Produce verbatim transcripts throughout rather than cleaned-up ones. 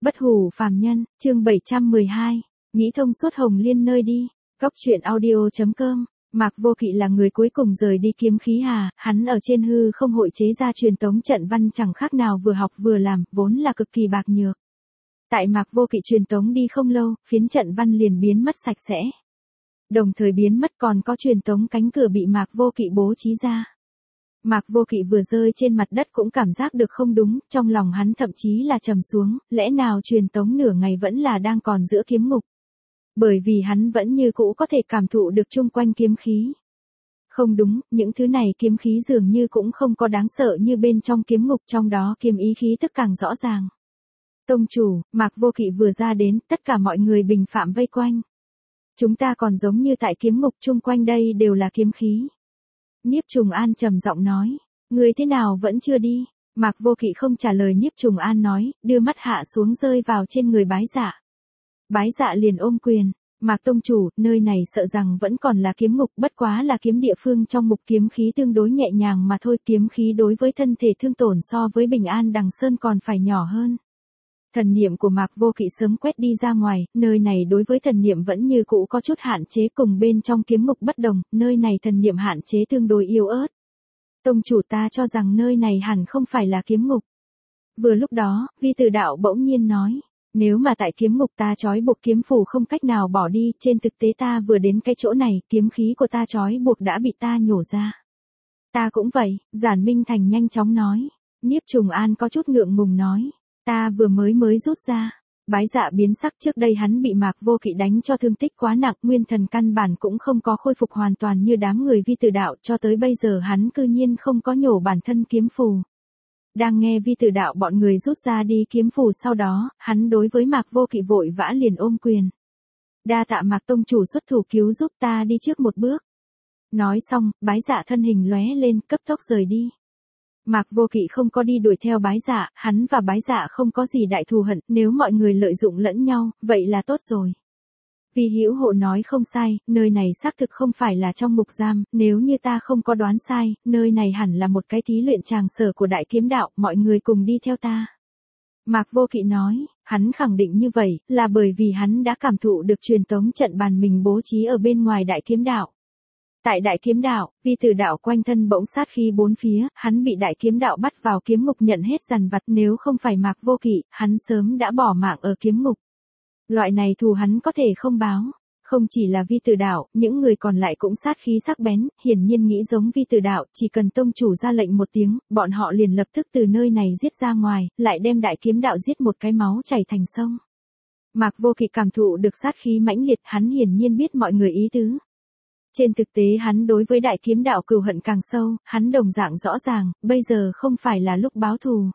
Bất hủ phàm nhân, chương bảy trăm mười hai, nghĩ thông suốt Hồng Liên nơi đi. Góc truyện audio chấm com. Mạc Vô Kỵ là người cuối cùng rời đi kiếm khí hà, hắn ở trên hư không hội chế ra truyền tống trận văn chẳng khác nào vừa học vừa làm, vốn là cực kỳ bạc nhược. Tại Mạc Vô Kỵ truyền tống đi không lâu, phiến trận văn liền biến mất sạch sẽ. Đồng thời biến mất còn có truyền tống cánh cửa bị Mạc Vô Kỵ bố trí ra. Mạc Vô Kỵ vừa rơi trên mặt đất cũng cảm giác được không đúng, trong lòng hắn thậm chí là trầm xuống, lẽ nào truyền tống nửa ngày vẫn là đang còn giữa kiếm ngục. Bởi vì hắn vẫn như cũ có thể cảm thụ được chung quanh kiếm khí. Không đúng, những thứ này kiếm khí dường như cũng không có đáng sợ như bên trong kiếm ngục, trong đó kiếm ý khí tức càng rõ ràng. Tông chủ, Mạc Vô Kỵ vừa ra đến, tất cả mọi người bình phạm vây quanh. Chúng ta còn giống như tại kiếm ngục, chung quanh đây đều là kiếm khí. Niếp Trùng An trầm giọng nói, người thế nào vẫn chưa đi? Mạc Vô Kỵ không trả lời. Niếp Trùng An nói, đưa mắt hạ xuống rơi vào trên người Bái Dạ. Bái Dạ liền ôm quyền, Mạc tông chủ, nơi này sợ rằng vẫn còn là kiếm ngục, bất quá là kiếm địa phương trong mục kiếm khí tương đối nhẹ nhàng mà thôi, kiếm khí đối với thân thể thương tổn so với Bình An Đằng Sơn còn phải nhỏ hơn. Thần niệm của Mạc Vô Kỵ sớm quét đi ra ngoài, nơi này đối với thần niệm vẫn như cũ có chút hạn chế, cùng bên trong kiếm ngục bất đồng, nơi này thần niệm hạn chế tương đối yếu ớt. Tông chủ, ta cho rằng nơi này hẳn không phải là kiếm ngục. Vừa lúc đó, Vi Tử Đạo bỗng nhiên nói, nếu mà tại kiếm ngục ta trói buộc kiếm phù không cách nào bỏ đi, trên thực tế ta vừa đến cái chỗ này, kiếm khí của ta trói buộc đã bị ta nhổ ra. Ta cũng vậy, Giản Minh Thành nhanh chóng nói. Niếp Trùng An có chút ngượng ngùng nói, ta vừa mới mới rút ra. Bái Dạ biến sắc, trước đây hắn bị Mạc Vô Kỵ đánh cho thương tích quá nặng, nguyên thần căn bản cũng không có khôi phục hoàn toàn như đám người Vi Tử Đạo, cho tới bây giờ hắn cư nhiên không có nhổ bản thân kiếm phù. Đang nghe Vi Tử Đạo bọn người rút ra đi kiếm phù sau đó, hắn đối với Mạc Vô Kỵ vội vã liền ôm quyền. Đa tạ Mạc tông chủ xuất thủ cứu giúp, ta đi trước một bước. Nói xong, Bái Dạ thân hình lóe lên, cấp tốc rời đi. Mạc Vô Kỵ không có đi đuổi theo Bái Dạ, hắn và Bái Dạ không có gì đại thù hận, nếu mọi người lợi dụng lẫn nhau, vậy là tốt rồi. Vi Hữu Hộ nói không sai, nơi này xác thực không phải là trong ngục giam, nếu như ta không có đoán sai, nơi này hẳn là một cái thí luyện tràng sở của Đại Kiếm Đạo, mọi người cùng đi theo ta. Mạc Vô Kỵ nói, hắn khẳng định như vậy, là bởi vì hắn đã cảm thụ được truyền tống trận bàn mình bố trí ở bên ngoài Đại Kiếm Đạo. Tại Đại Kiếm Đạo, Vi Tử Đạo quanh thân bỗng sát khí bốn phía, hắn bị Đại Kiếm Đạo bắt vào kiếm ngục nhận hết dằn vặt, nếu không phải Mạc Vô Kỵ, hắn sớm đã bỏ mạng ở kiếm ngục. Loại này thù hắn có thể không báo. Không chỉ là Vi Tử Đạo, những người còn lại cũng sát khí sắc bén, hiển nhiên nghĩ giống Vi Tử Đạo, chỉ cần tông chủ ra lệnh một tiếng, bọn họ liền lập tức từ nơi này giết ra ngoài, lại đem Đại Kiếm Đạo giết một cái máu chảy thành sông. Mạc Vô Kỵ cảm thụ được sát khí mãnh liệt, hắn hiển nhiên biết mọi người ý tứ. Trên thực tế hắn đối với Đại Kiếm Đạo cừu hận càng sâu, hắn đồng dạng rõ ràng, bây giờ không phải là lúc báo thù.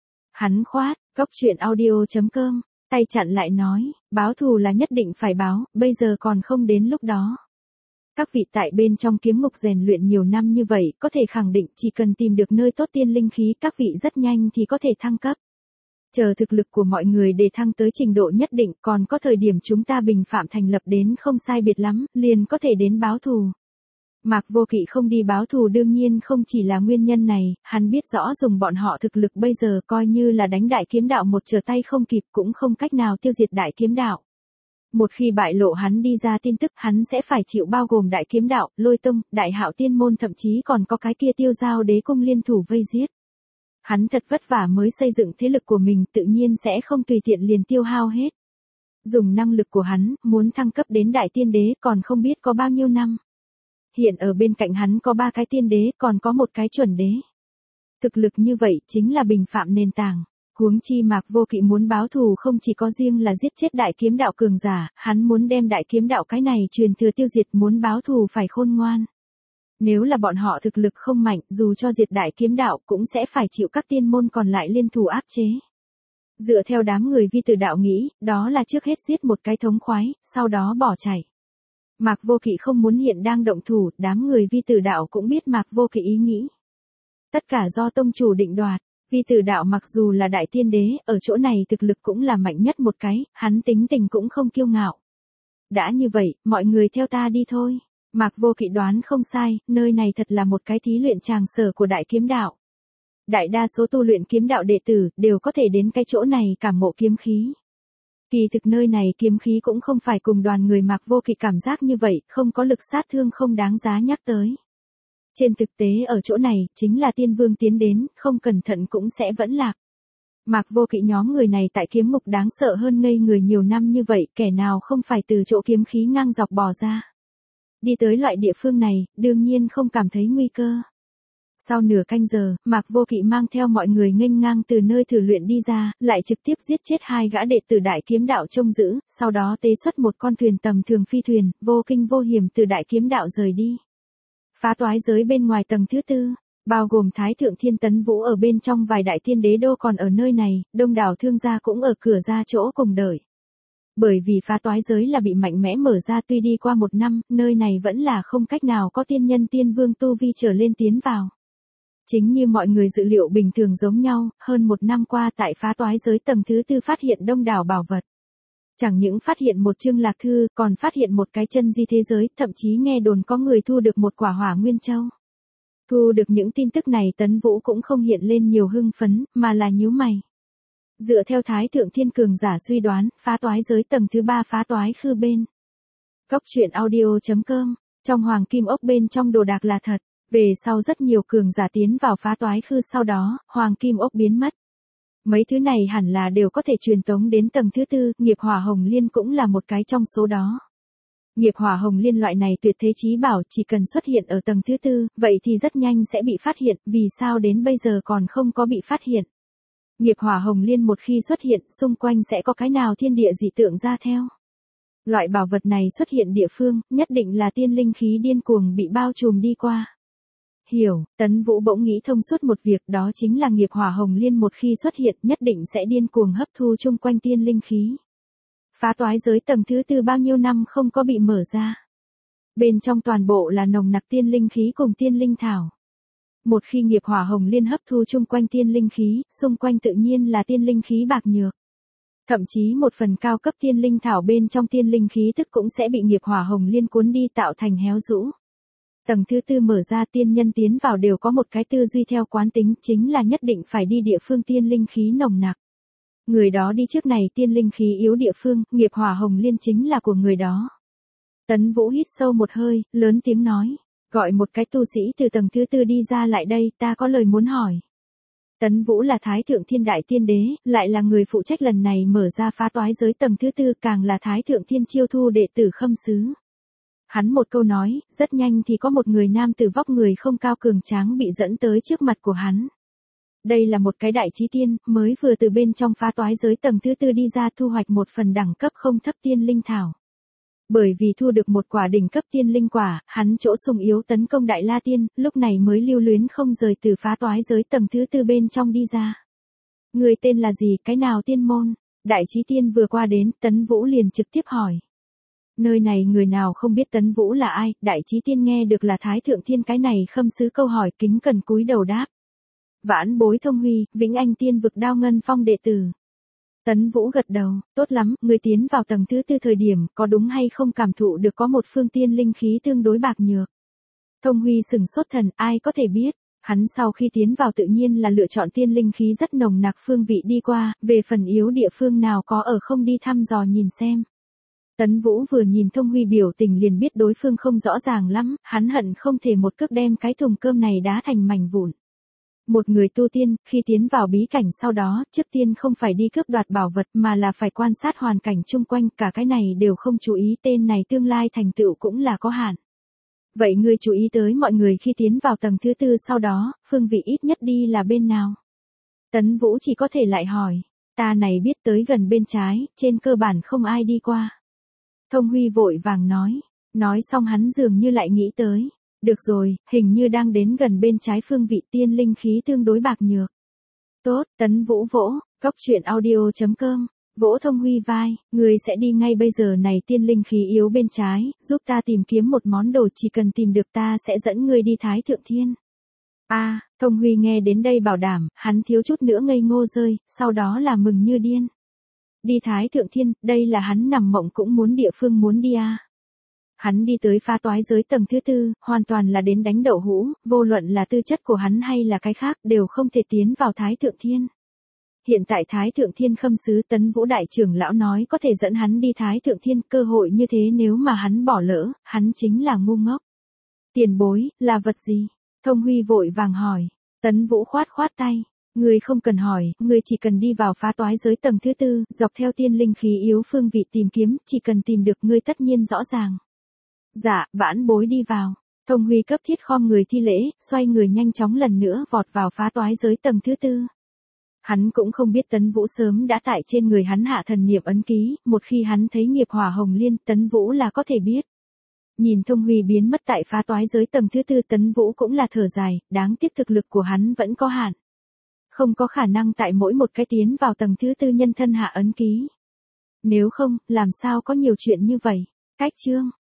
Hắn khoát, góc truyện audio chấm com. Tay chặn lại nói, báo thù là nhất định phải báo, bây giờ còn không đến lúc đó. Các vị tại bên trong kiếm ngục rèn luyện nhiều năm như vậy, có thể khẳng định chỉ cần tìm được nơi tốt tiên linh khí, các vị rất nhanh thì có thể thăng cấp. Chờ thực lực của mọi người để thăng tới trình độ nhất định, còn có thời điểm chúng ta bình phạm thành lập đến không sai biệt lắm, liền có thể đến báo thù. Mạc Vô Kỵ không đi báo thù đương nhiên không chỉ là nguyên nhân này, hắn biết rõ dùng bọn họ thực lực bây giờ coi như là đánh Đại Kiếm Đạo một trở tay không kịp cũng không cách nào tiêu diệt Đại Kiếm Đạo. Một khi bại lộ hắn đi ra tin tức, hắn sẽ phải chịu bao gồm Đại Kiếm Đạo, Lôi Tông, Đại Hạo Tiên Môn, thậm chí còn có cái kia Tiêu Giao Đế Cung liên thủ vây giết. Hắn thật vất vả mới xây dựng thế lực của mình, tự nhiên sẽ không tùy tiện liền tiêu hao hết. Dùng năng lực của hắn, muốn thăng cấp đến Đại Tiên Đế còn không biết có bao nhiêu năm. Hiện ở bên cạnh hắn có ba cái tiên đế, còn có một cái chuẩn đế. Thực lực như vậy chính là bình phạm nền tảng. Huống chi Mạc Vô Kỵ muốn báo thù không chỉ có riêng là giết chết Đại Kiếm Đạo cường giả, hắn muốn đem Đại Kiếm Đạo cái này truyền thừa tiêu diệt, muốn báo thù phải khôn ngoan. Nếu là bọn họ thực lực không mạnh, dù cho diệt Đại Kiếm Đạo cũng sẽ phải chịu các tiên môn còn lại liên thủ áp chế. Dựa theo đám người Vi Tử Đạo nghĩ, đó là trước hết giết một cái thống khoái, sau đó bỏ chạy. Mạc Vô Kỵ không muốn hiện đang động thủ, đám người Vi Tử Đạo cũng biết Mạc Vô Kỵ ý nghĩ. Tất cả do tông chủ định đoạt, Vi Tử Đạo mặc dù là Đại Tiên Đế, ở chỗ này thực lực cũng là mạnh nhất một cái, hắn tính tình cũng không kiêu ngạo. Đã như vậy, mọi người theo ta đi thôi. Mạc Vô Kỵ đoán không sai, nơi này thật là một cái thí luyện tràng sở của Đại Kiếm Đạo. Đại đa số tu luyện kiếm đạo đệ tử đều có thể đến cái chỗ này cảm ngộ kiếm khí. Kỳ thực nơi này kiếm khí cũng không phải cùng đoàn người Mạc Vô Kỵ cảm giác như vậy, không có lực sát thương không đáng giá nhắc tới. Trên thực tế ở chỗ này, chính là tiên vương tiến đến, không cẩn thận cũng sẽ vẫn lạc. Mạc Vô Kỵ nhóm người này tại kiếm ngục đáng sợ hơn ngây người nhiều năm như vậy, kẻ nào không phải từ chỗ kiếm khí ngang dọc bò ra. Đi tới loại địa phương này, đương nhiên không cảm thấy nguy cơ. Sau nửa canh giờ, Mạc Vô Kỵ mang theo mọi người nghênh ngang từ nơi thử luyện đi ra, lại trực tiếp giết chết hai gã đệ tử đại kiếm đạo trông giữ, sau đó tế xuất một con thuyền tầm thường phi thuyền, vô kinh vô hiểm từ đại kiếm đạo rời đi. Phá toái giới bên ngoài tầng thứ tư, bao gồm Thái Thượng Thiên Tấn Vũ ở bên trong vài đại tiên đế đô còn ở nơi này, đông đảo thương gia cũng ở cửa ra chỗ cùng đợi. Bởi vì phá toái giới là bị mạnh mẽ mở ra, tuy đi qua một năm, nơi này vẫn là không cách nào có tiên nhân tiên vương tu vi trở lên tiến vào. Chính như mọi người dự liệu bình thường giống nhau, hơn một năm qua tại phá toái giới tầng thứ tư phát hiện đông đảo bảo vật. Chẳng những phát hiện một chương lạc thư, còn phát hiện một cái chân di thế giới, thậm chí nghe đồn có người thu được một quả hỏa nguyên châu. Thu được những tin tức này Tấn Vũ cũng không hiện lên nhiều hưng phấn, mà là nhíu mày. Dựa theo Thái Thượng Thiên Cường giả suy đoán, phá toái giới tầng thứ ba phá toái khư bên. Cốc truyện audio chấm com, trong hoàng kim ốc bên trong đồ đạc là thật. Về sau rất nhiều cường giả tiến vào phá toái khư, sau đó, hoàng kim ốc biến mất. Mấy thứ này hẳn là đều có thể truyền tống đến tầng thứ tư, nghiệp hỏa hồng liên cũng là một cái trong số đó. Nghiệp hỏa hồng liên loại này tuyệt thế chí bảo chỉ cần xuất hiện ở tầng thứ tư, vậy thì rất nhanh sẽ bị phát hiện, vì sao đến bây giờ còn không có bị phát hiện. Nghiệp hỏa hồng liên một khi xuất hiện, xung quanh sẽ có cái nào thiên địa dị tượng ra theo. Loại bảo vật này xuất hiện địa phương, nhất định là tiên linh khí điên cuồng bị bao trùm đi qua. Hiểu, Tấn Vũ bỗng nghĩ thông suốt một việc, đó chính là nghiệp hỏa hồng liên một khi xuất hiện nhất định sẽ điên cuồng hấp thu chung quanh tiên linh khí. Phá toái giới tầng thứ tư bao nhiêu năm không có bị mở ra. Bên trong toàn bộ là nồng nặc tiên linh khí cùng tiên linh thảo. Một khi nghiệp hỏa hồng liên hấp thu chung quanh tiên linh khí, xung quanh tự nhiên là tiên linh khí bạc nhược. Thậm chí một phần cao cấp tiên linh thảo bên trong tiên linh khí tức cũng sẽ bị nghiệp hỏa hồng liên cuốn đi tạo thành héo rũ. Tầng thứ tư mở ra, tiên nhân tiến vào đều có một cái tư duy theo quán tính, chính là nhất định phải đi địa phương tiên linh khí nồng nặc. Người đó đi trước này tiên linh khí yếu địa phương, nghiệp hỏa hồng liên chính là của người đó. Tấn Vũ hít sâu một hơi, lớn tiếng nói, gọi một cái tu sĩ từ tầng thứ tư đi ra lại đây, ta có lời muốn hỏi. Tấn Vũ là Thái Thượng Thiên Đại Tiên Đế, lại là người phụ trách lần này mở ra phá toái giới tầng thứ tư, càng là Thái Thượng Thiên chiêu thu đệ tử Khâm Sứ. Hắn một câu nói, rất nhanh thì có một người nam tử vóc người không cao cường tráng bị dẫn tới trước mặt của hắn. Đây là một cái đại chí tiên, mới vừa từ bên trong phá toái giới tầng thứ tư đi ra, thu hoạch một phần đẳng cấp không thấp tiên linh thảo. Bởi vì thu được một quả đỉnh cấp tiên linh quả, hắn chỗ sung yếu tấn công Đại La Tiên, lúc này mới lưu luyến không rời từ phá toái giới tầng thứ tư bên trong đi ra. Người tên là gì, cái nào tiên môn? Đại chí tiên vừa qua đến, Tấn Vũ liền trực tiếp hỏi. Nơi này người nào không biết Tấn Vũ là ai, đại chí tiên nghe được là Thái Thượng Thiên cái này Khâm Sứ câu hỏi kính cẩn cúi đầu đáp. Vãn bối Thông Huy, Vĩnh Anh Tiên vực Đao Ngân Phong đệ tử. Tấn Vũ gật đầu, tốt lắm, người tiến vào tầng thứ tư thời điểm, có đúng hay không cảm thụ được có một phương tiên linh khí tương đối bạc nhược. Thông Huy sừng sốt thần, ai có thể biết, hắn sau khi tiến vào tự nhiên là lựa chọn tiên linh khí rất nồng nặc phương vị đi qua, về phần yếu địa phương nào có ở không đi thăm dò nhìn xem. Tấn Vũ vừa nhìn Thông Huy biểu tình liền biết đối phương không rõ ràng lắm, hắn hận không thể một cước đem cái thùng cơm này đá thành mảnh vụn. Một người tu tiên, khi tiến vào bí cảnh sau đó, trước tiên không phải đi cướp đoạt bảo vật mà là phải quan sát hoàn cảnh chung quanh, cả cái này đều không chú ý, tên này tương lai thành tựu cũng là có hạn. Vậy ngươi chú ý tới mọi người khi tiến vào tầng thứ tư sau đó, phương vị ít nhất đi là bên nào? Tấn Vũ chỉ có thể lại hỏi, ta này biết tới gần bên trái, trên cơ bản không ai đi qua. Thông Huy vội vàng nói, nói xong hắn dường như lại nghĩ tới. Được rồi, hình như đang đến gần bên trái phương vị tiên linh khí tương đối bạc nhược. Tốt, Tấn Vũ vỗ, cốc truyện audio chấm com, vỗ Thông Huy vai, người sẽ đi ngay bây giờ này tiên linh khí yếu bên trái, giúp ta tìm kiếm một món đồ, chỉ cần tìm được ta sẽ dẫn ngươi đi Thái Thượng Thiên. A, à, Thông Huy nghe đến đây bảo đảm, hắn thiếu chút nữa ngây ngô rơi, sau đó là mừng như điên. Đi Thái Thượng Thiên, đây là hắn nằm mộng cũng muốn địa phương muốn đi a. À. Hắn đi tới phá toái giới tầng thứ tư, hoàn toàn là đến đánh đậu hũ, vô luận là tư chất của hắn hay là cái khác đều không thể tiến vào Thái Thượng Thiên. Hiện tại Thái Thượng Thiên Khâm Sứ Tấn Vũ Đại trưởng lão nói có thể dẫn hắn đi Thái Thượng Thiên, cơ hội như thế nếu mà hắn bỏ lỡ, hắn chính là ngu ngốc. Tiền bối, là vật gì? Thông Huy vội vàng hỏi. Tấn Vũ khoát khoát tay. Ngươi không cần hỏi, ngươi chỉ cần đi vào phá toái giới tầng thứ tư, dọc theo tiên linh khí yếu phương vị tìm kiếm, chỉ cần tìm được ngươi tất nhiên rõ ràng. Dạ, vãn bối đi vào. Thông Huy cấp thiết khom người thi lễ, xoay người nhanh chóng lần nữa vọt vào phá toái giới tầng thứ tư. Hắn cũng không biết Tấn Vũ sớm đã tại trên người hắn hạ thần niệm ấn ký, một khi hắn thấy nghiệp hỏa hồng liên, Tấn Vũ là có thể biết. Nhìn Thông Huy biến mất tại phá toái giới tầng thứ tư, Tấn Vũ cũng là thở dài, đáng tiếc thực lực của hắn vẫn có hạn. Không có khả năng tại mỗi một cái tiến vào tầng thứ tư nhân thân hạ ấn ký. Nếu không, làm sao có nhiều chuyện như vậy? Cách chương